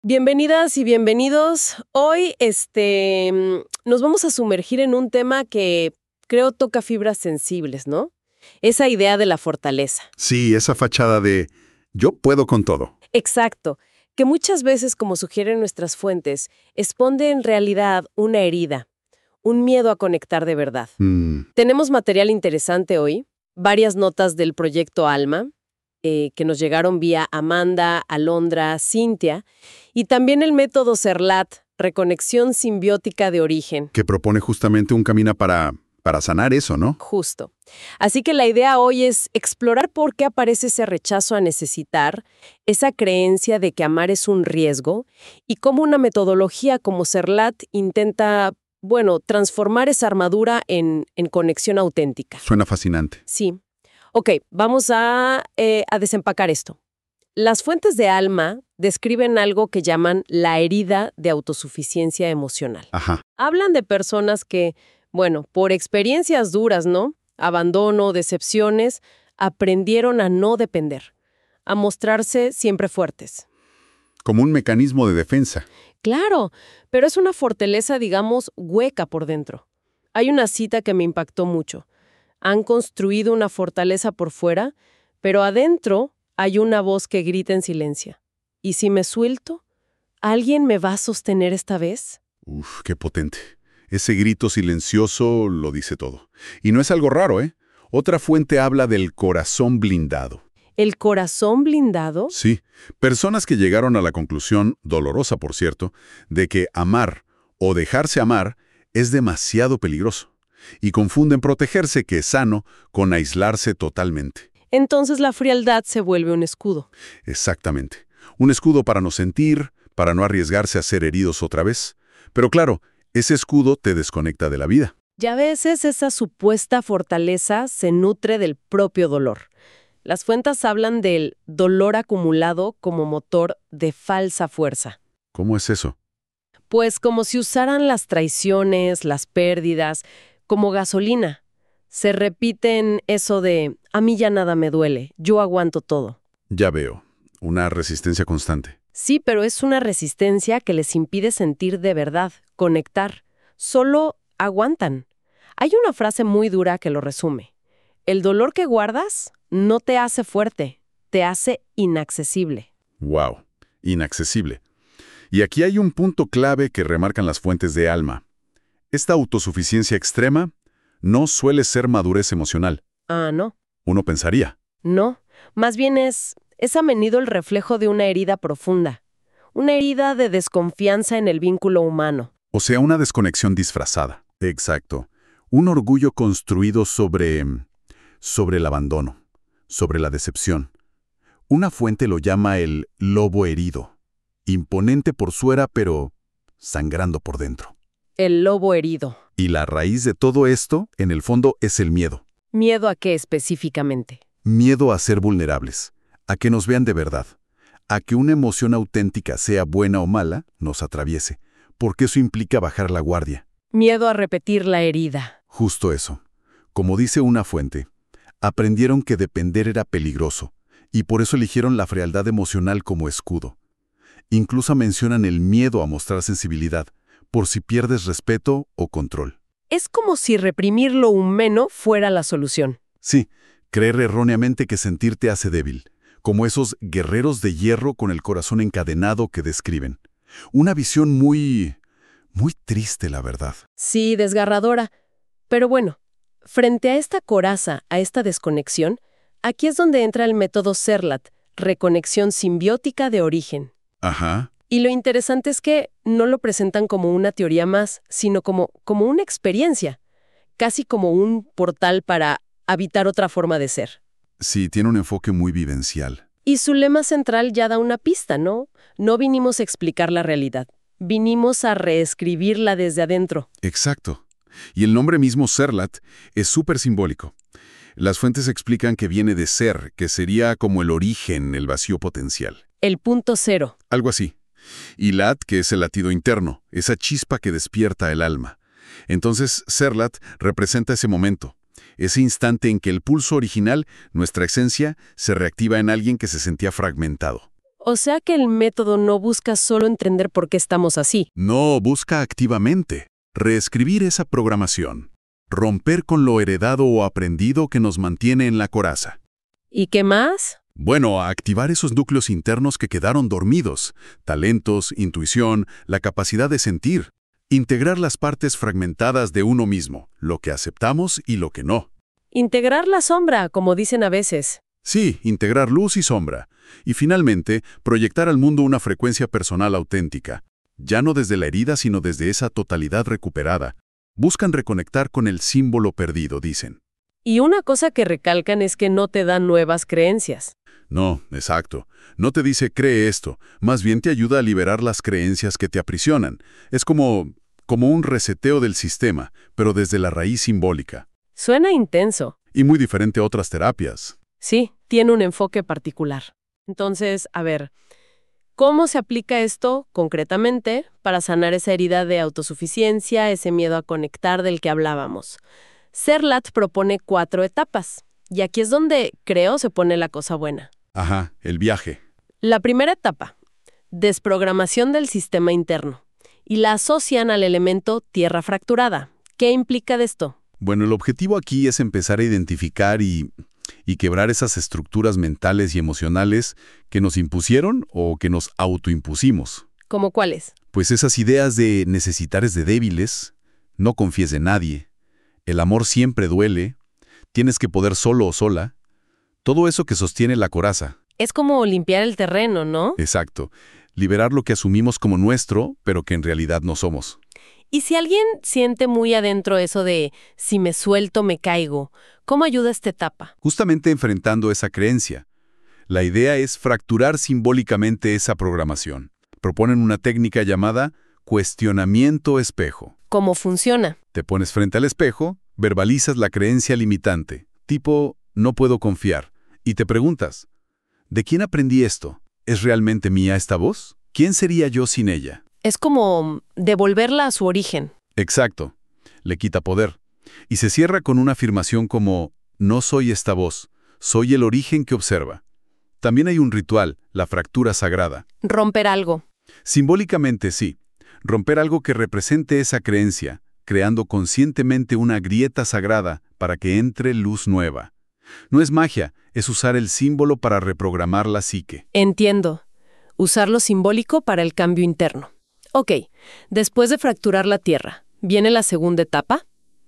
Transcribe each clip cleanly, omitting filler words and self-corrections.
Bienvenidas y bienvenidos. Hoy nos vamos a sumergir en un tema que creo toca fibras sensibles, ¿no? Esa idea de la fortaleza. Sí, esa fachada de yo puedo con todo. Exacto, que muchas veces, como sugieren nuestras fuentes, esconde en realidad una herida, un miedo a conectar de verdad. Tenemos material interesante hoy, varias notas del proyecto Alma, que nos llegaron vía Amanda, Alondra, Cintia, y también el método CERLAT, Reconexión Simbiótica de Origen. Que propone justamente un camino para sanar eso, ¿no? Justo. Así que la idea hoy es explorar por qué aparece ese rechazo a necesitar, esa creencia de que amar es un riesgo, y cómo una metodología como CERLAT intenta, transformar esa armadura en conexión auténtica. Suena fascinante. Sí. Ok, vamos a desempacar esto. Las fuentes de Alma describen algo que llaman la herida de autosuficiencia emocional. Ajá. Hablan de personas que, por experiencias duras, ¿no? Abandono, decepciones, aprendieron a no depender, a mostrarse siempre fuertes. Como un mecanismo de defensa. Claro, pero es una fortaleza, digamos, hueca por dentro. Hay una cita que me impactó mucho. Han construido una fortaleza por fuera, pero adentro hay una voz que grita en silencio. ¿Y si me suelto? ¿Alguien me va a sostener esta vez? Uf, qué potente. Ese grito silencioso lo dice todo. Y no es algo raro, ¿eh? Otra fuente habla del corazón blindado. ¿El corazón blindado? Sí, personas que llegaron a la conclusión, dolorosa por cierto, de que amar o dejarse amar es demasiado peligroso. Y confunden protegerse, que es sano, con aislarse totalmente. Entonces la frialdad se vuelve un escudo. Exactamente. Un escudo para no sentir, para no arriesgarse a ser heridos otra vez. Pero claro, ese escudo te desconecta de la vida. Y a veces esa supuesta fortaleza se nutre del propio dolor. Las fuentes hablan del dolor acumulado como motor de falsa fuerza. ¿Cómo es eso? Pues como si usaran las traiciones, las pérdidas, como gasolina. Se repiten eso de, a mí ya nada me duele, yo aguanto todo. Ya veo, una resistencia constante. Sí, pero es una resistencia que les impide sentir de verdad, conectar. Solo aguantan. Hay una frase muy dura que lo resume. El dolor que guardas no te hace fuerte, te hace inaccesible. ¡Wow! Inaccesible. Y aquí hay un punto clave que remarcan las fuentes de Alma. Esta autosuficiencia extrema no suele ser madurez emocional. Ah, no. Uno pensaría. No, más bien es a menudo el reflejo de una herida profunda. Una herida de desconfianza en el vínculo humano. O sea, una desconexión disfrazada. Exacto. Un orgullo construido sobre el abandono, sobre la decepción. Una fuente lo llama el lobo herido. Imponente por fuera, pero sangrando por dentro. El lobo herido. Y la raíz de todo esto, en el fondo, es el miedo. ¿Miedo a qué específicamente? Miedo a ser vulnerables, a que nos vean de verdad, a que una emoción auténtica, sea buena o mala, nos atraviese, porque eso implica bajar la guardia. Miedo a repetir la herida. Justo eso. Como dice una fuente, aprendieron que depender era peligroso, y por eso eligieron la frialdad emocional como escudo. Incluso mencionan el miedo a mostrar sensibilidad, por si pierdes respeto o control. Es como si reprimir lo humano fuera la solución. Sí, creer erróneamente que sentirte hace débil, como esos guerreros de hierro con el corazón encadenado que describen. Una visión muy triste, la verdad. Sí, desgarradora. Pero frente a esta coraza, a esta desconexión, aquí es donde entra el método CERLAT, Reconexión Simbiótica de Origen. Ajá. Y lo interesante es que no lo presentan como una teoría más, sino como una experiencia, casi como un portal para habitar otra forma de ser. Sí, tiene un enfoque muy vivencial. Y su lema central ya da una pista, ¿no? No vinimos a explicar la realidad, vinimos a reescribirla desde adentro. Exacto. Y el nombre mismo CERLAT es súper simbólico. Las fuentes explican que viene de ser, que sería como el origen, el vacío potencial. El punto cero. Algo así. Y lat, que es el latido interno, esa chispa que despierta el alma. Entonces, CERLAT representa ese momento, ese instante en que el pulso original, nuestra esencia, se reactiva en alguien que se sentía fragmentado. O sea que el método no busca solo entender por qué estamos así. No, busca activamente reescribir esa programación, romper con lo heredado o aprendido que nos mantiene en la coraza. ¿Y qué más? Bueno, activar esos núcleos internos que quedaron dormidos, talentos, intuición, la capacidad de sentir, integrar las partes fragmentadas de uno mismo, lo que aceptamos y lo que no. Integrar la sombra, como dicen a veces. Sí, integrar luz y sombra. Y finalmente, proyectar al mundo una frecuencia personal auténtica. Ya no desde la herida, sino desde esa totalidad recuperada. Buscan reconectar con el símbolo perdido, dicen. Y una cosa que recalcan es que no te dan nuevas creencias. No, exacto. No te dice cree esto, más bien te ayuda a liberar las creencias que te aprisionan. Es como un reseteo del sistema, pero desde la raíz simbólica. Suena intenso. Y muy diferente a otras terapias. Sí, tiene un enfoque particular. Entonces, a ver, ¿cómo se aplica esto concretamente para sanar esa herida de autosuficiencia, ese miedo a conectar del que hablábamos? Serlat propone 4 etapas, y aquí es donde, creo, se pone la cosa buena. Ajá, el viaje. La primera etapa, desprogramación del sistema interno, y la asocian al elemento tierra fracturada. ¿Qué implica de esto? Bueno, el objetivo aquí es empezar a identificar y quebrar esas estructuras mentales y emocionales que nos impusieron o que nos autoimpusimos. ¿Cómo cuáles? Pues esas ideas de necesitar es de débiles, no confíes en nadie, el amor siempre duele, tienes que poder solo o sola, todo eso que sostiene la coraza. Es como limpiar el terreno, ¿no? Exacto, liberar lo que asumimos como nuestro, pero que en realidad no somos. Y si alguien siente muy adentro eso de si me suelto me caigo, ¿cómo ayuda esta etapa? Justamente enfrentando esa creencia. La idea es fracturar simbólicamente esa programación. Proponen una técnica llamada cuestionamiento espejo. ¿Cómo funciona? Te pones frente al espejo, verbalizas la creencia limitante, tipo no puedo confiar, y te preguntas, ¿de quién aprendí esto? ¿Es realmente mía esta voz? ¿Quién sería yo sin ella? Es como devolverla a su origen. Exacto. Le quita poder. Y se cierra con una afirmación como, no soy esta voz, soy el origen que observa. También hay un ritual, la fractura sagrada. Romper algo. Simbólicamente sí, romper algo que represente esa creencia, creando conscientemente una grieta sagrada para que entre luz nueva. No es magia, es usar el símbolo para reprogramar la psique. Entiendo. Usar lo simbólico para el cambio interno. Ok, después de fracturar la tierra, viene la segunda etapa.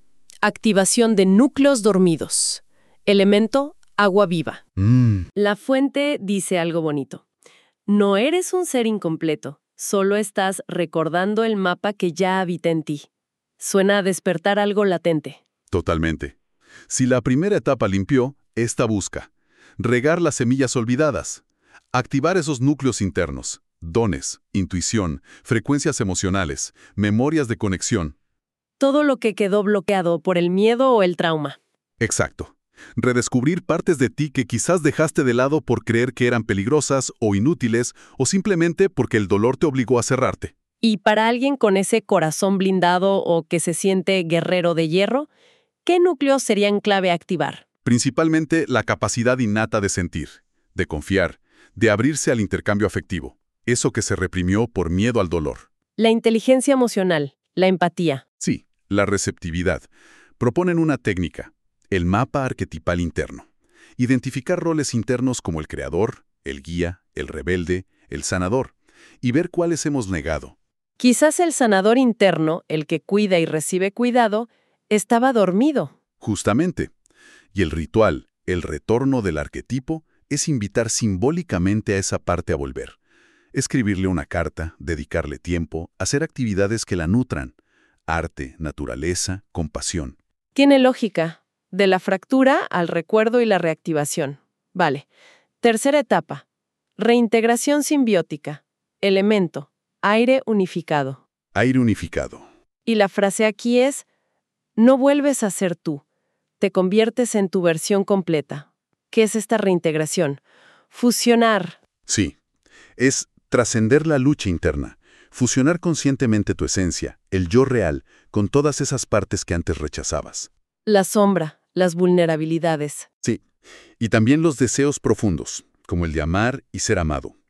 Activación de núcleos dormidos. Elemento, agua viva. La fuente dice algo bonito. No eres un ser incompleto, solo estás recordando el mapa que ya habita en ti. Suena a despertar algo latente. Totalmente. Si la primera etapa limpió, esta busca. Regar las semillas olvidadas. Activar esos núcleos internos. Dones, intuición, frecuencias emocionales, memorias de conexión. Todo lo que quedó bloqueado por el miedo o el trauma. Exacto. Redescubrir partes de ti que quizás dejaste de lado por creer que eran peligrosas o inútiles o simplemente porque el dolor te obligó a cerrarte. Y para alguien con ese corazón blindado o que se siente guerrero de hierro, ¿qué núcleos serían clave activar? Principalmente la capacidad innata de sentir, de confiar, de abrirse al intercambio afectivo. Eso que se reprimió por miedo al dolor. La inteligencia emocional, la empatía. Sí, la receptividad. Proponen una técnica, el mapa arquetipal interno. Identificar roles internos como el creador, el guía, el rebelde, el sanador, y ver cuáles hemos negado. Quizás el sanador interno, el que cuida y recibe cuidado, estaba dormido. Justamente. Y el ritual, el retorno del arquetipo, es invitar simbólicamente a esa parte a volver. Escribirle una carta, dedicarle tiempo, hacer actividades que la nutran. Arte, naturaleza, compasión. Tiene lógica. De la fractura al recuerdo y la reactivación. Vale. Tercera etapa. Reintegración simbiótica. Elemento. Aire unificado. Aire unificado. Y la frase aquí es, no vuelves a ser tú. Te conviertes en tu versión completa. ¿Qué es esta reintegración? Fusionar. Sí. Es trascender la lucha interna, fusionar conscientemente tu esencia, el yo real, con todas esas partes que antes rechazabas. La sombra, las vulnerabilidades. Sí, y también los deseos profundos, como el de amar y ser amado.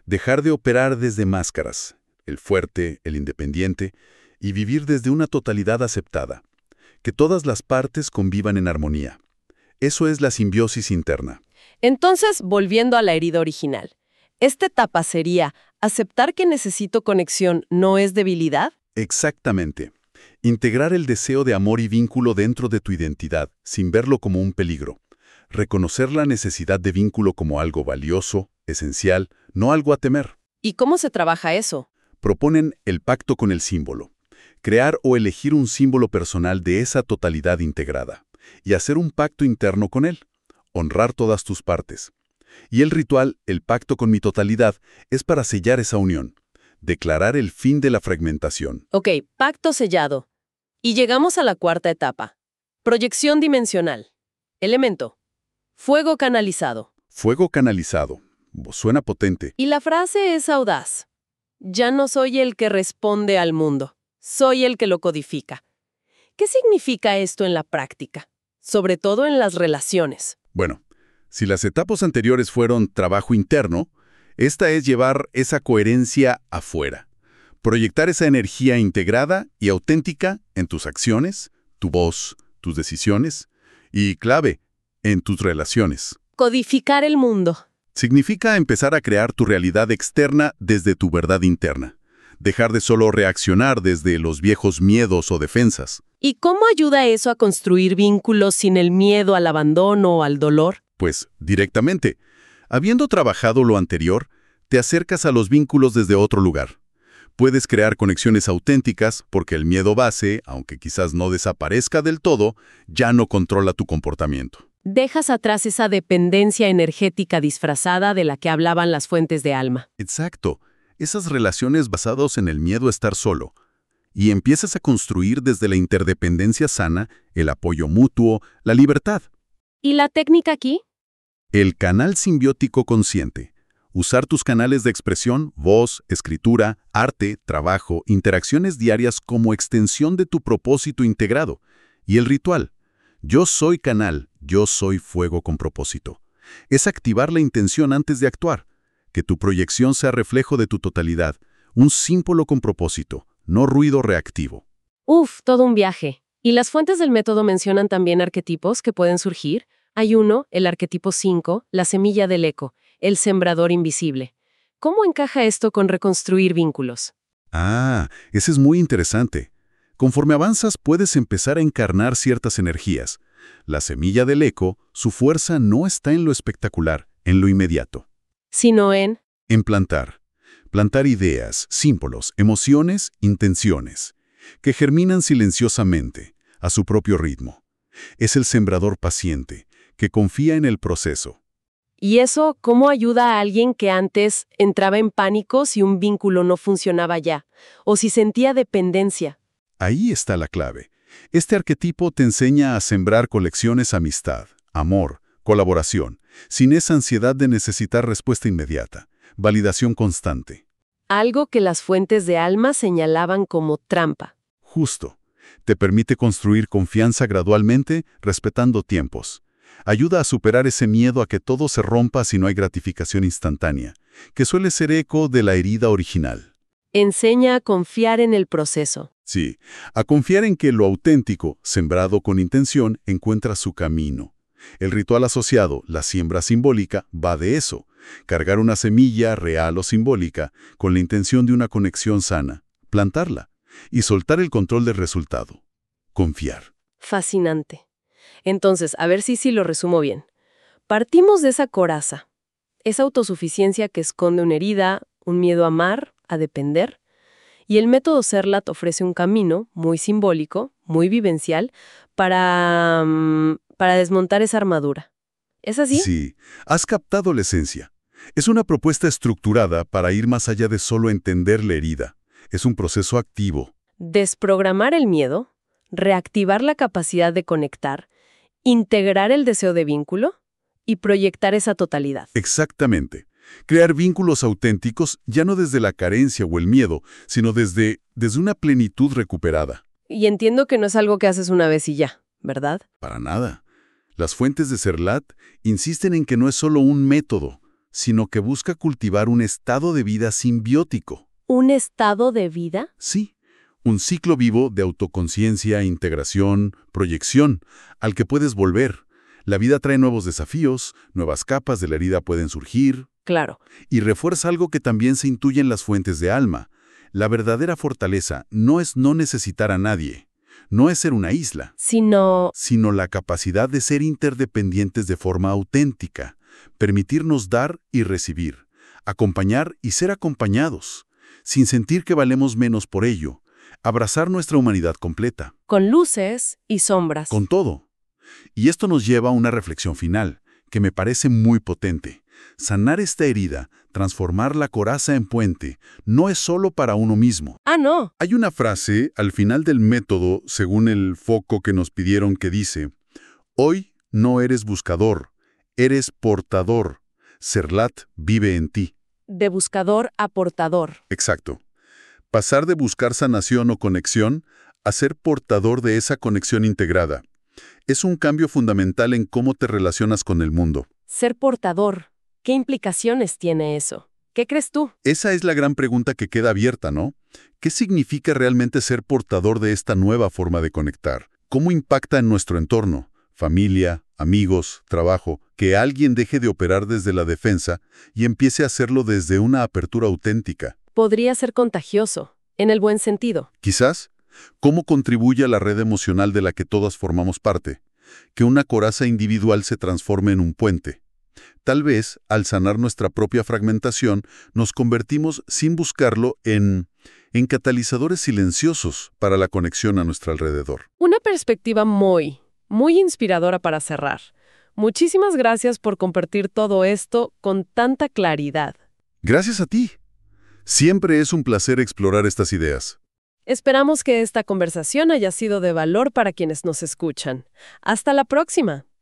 Dejar de operar desde máscaras, el fuerte, el independiente, y vivir desde una totalidad aceptada. Que todas las partes convivan en armonía. Eso es la simbiosis interna. Entonces, volviendo a la herida original, ¿esta etapa sería aceptar que necesito conexión no es debilidad? Exactamente. Integrar el deseo de amor y vínculo dentro de tu identidad, sin verlo como un peligro. Reconocer la necesidad de vínculo como algo valioso, esencial, no algo a temer. ¿Y cómo se trabaja eso? Proponen el pacto con el símbolo. Crear o elegir un símbolo personal de esa totalidad integrada. Y hacer un pacto interno con él. Honrar todas tus partes. Y el ritual, el pacto con mi totalidad, es para sellar esa unión. Declarar el fin de la fragmentación. Ok, pacto sellado. Y llegamos a la cuarta etapa. Proyección dimensional. Elemento. Fuego canalizado. Fuego canalizado. Suena potente. Y la frase es audaz. Ya no soy el que responde al mundo. Soy el que lo codifica. ¿Qué significa esto en la práctica? Sobre todo en las relaciones. Bueno, si las etapas anteriores fueron trabajo interno, esta es llevar esa coherencia afuera. Proyectar esa energía integrada y auténtica en tus acciones, tu voz, tus decisiones y, clave, en tus relaciones. Codificar el mundo. Significa empezar a crear tu realidad externa desde tu verdad interna. Dejar de solo reaccionar desde los viejos miedos o defensas. ¿Y cómo ayuda eso a construir vínculos sin el miedo al abandono o al dolor? Pues, directamente. Habiendo trabajado lo anterior, te acercas a los vínculos desde otro lugar. Puedes crear conexiones auténticas porque el miedo base, aunque quizás no desaparezca del todo, ya no controla tu comportamiento. Dejas atrás esa dependencia energética disfrazada de la que hablaban las fuentes de alma. Exacto. Esas relaciones basadas en el miedo a estar solo. Y empiezas a construir desde la interdependencia sana, el apoyo mutuo, la libertad. ¿Y la técnica aquí? El canal simbiótico consciente. Usar tus canales de expresión, voz, escritura, arte, trabajo, interacciones diarias como extensión de tu propósito integrado. Y el ritual. Yo soy canal, yo soy fuego con propósito. Es activar la intención antes de actuar. Que tu proyección sea reflejo de tu totalidad, un símbolo con propósito, no ruido reactivo. Todo un viaje. ¿Y las fuentes del método mencionan también arquetipos que pueden surgir? Hay uno, el arquetipo 5, la semilla del eco, el sembrador invisible. ¿Cómo encaja esto con reconstruir vínculos? Ese es muy interesante. Conforme avanzas puedes empezar a encarnar ciertas energías. La semilla del eco, su fuerza no está en lo espectacular, en lo inmediato. Sino en plantar. Plantar ideas, símbolos, emociones, intenciones, que germinan silenciosamente, a su propio ritmo. Es el sembrador paciente, que confía en el proceso. ¿Y eso cómo ayuda a alguien que antes entraba en pánico si un vínculo no funcionaba ya, o si sentía dependencia? Ahí está la clave. Este arquetipo te enseña a sembrar colecciones amistad, amor, colaboración, sin esa ansiedad de necesitar respuesta inmediata, validación constante. Algo que las fuentes de alma señalaban como trampa. Justo. Te permite construir confianza gradualmente, respetando tiempos. Ayuda a superar ese miedo a que todo se rompa si no hay gratificación instantánea, que suele ser eco de la herida original. Enseña a confiar en el proceso. Sí, a confiar en que lo auténtico, sembrado con intención, encuentra su camino. El ritual asociado, la siembra simbólica, va de eso. Cargar una semilla real o simbólica con la intención de una conexión sana, plantarla y soltar el control del resultado. Confiar. Fascinante. Entonces, a ver si lo resumo bien. Partimos de esa coraza, esa autosuficiencia que esconde una herida, un miedo a amar, a depender, y el método Serlat ofrece un camino muy simbólico, muy vivencial, para desmontar esa armadura. ¿Es así? Sí, has captado la esencia. Es una propuesta estructurada para ir más allá de solo entender la herida. Es un proceso activo. Desprogramar el miedo, reactivar la capacidad de conectar, integrar el deseo de vínculo y proyectar esa totalidad. Exactamente. Crear vínculos auténticos ya no desde la carencia o el miedo, sino desde una plenitud recuperada. Y entiendo que no es algo que haces una vez y ya, ¿verdad? Para nada. Las fuentes de Serlat insisten en que no es solo un método, sino que busca cultivar un estado de vida simbiótico. ¿Un estado de vida? Sí, un ciclo vivo de autoconciencia, integración, proyección, al que puedes volver. La vida trae nuevos desafíos, nuevas capas de la herida pueden surgir, Claro. y refuerza algo que también se intuye en las fuentes de alma. La verdadera fortaleza no es no necesitar a nadie, no es ser una isla, Sino, sino la capacidad de ser interdependientes de forma auténtica, permitirnos dar y recibir, acompañar y ser acompañados, sin sentir que valemos menos por ello, abrazar nuestra humanidad completa, con luces y sombras. con todo. Y esto nos lleva a una reflexión final, que me parece muy potente. Sanar esta herida, transformar la coraza en puente, no es solo para uno mismo. Ah, no. Hay una frase al final del método, según el foco que nos pidieron, que dice: hoy no eres buscador, eres portador. Serlat vive en ti. De buscador a portador. Exacto. Pasar de buscar sanación o conexión a ser portador de esa conexión integrada. Es un cambio fundamental en cómo te relacionas con el mundo. Ser portador. ¿Qué implicaciones tiene eso? ¿Qué crees tú? Esa es la gran pregunta que queda abierta, ¿no? ¿Qué significa realmente ser portador de esta nueva forma de conectar? ¿Cómo impacta en nuestro entorno? Familia, amigos, trabajo, que alguien deje de operar desde la defensa y empiece a hacerlo desde una apertura auténtica. Podría ser contagioso, en el buen sentido. Quizás, ¿cómo contribuye a la red emocional de la que todas formamos parte? Que una coraza individual se transforme en un puente. Tal vez, al sanar nuestra propia fragmentación, nos convertimos, sin buscarlo, en catalizadores silenciosos para la conexión a nuestro alrededor. Una perspectiva muy inspiradora para cerrar. Muchísimas gracias por compartir todo esto con tanta claridad. Gracias a ti. Siempre es un placer explorar estas ideas. Esperamos que esta conversación haya sido de valor para quienes nos escuchan. Hasta la próxima.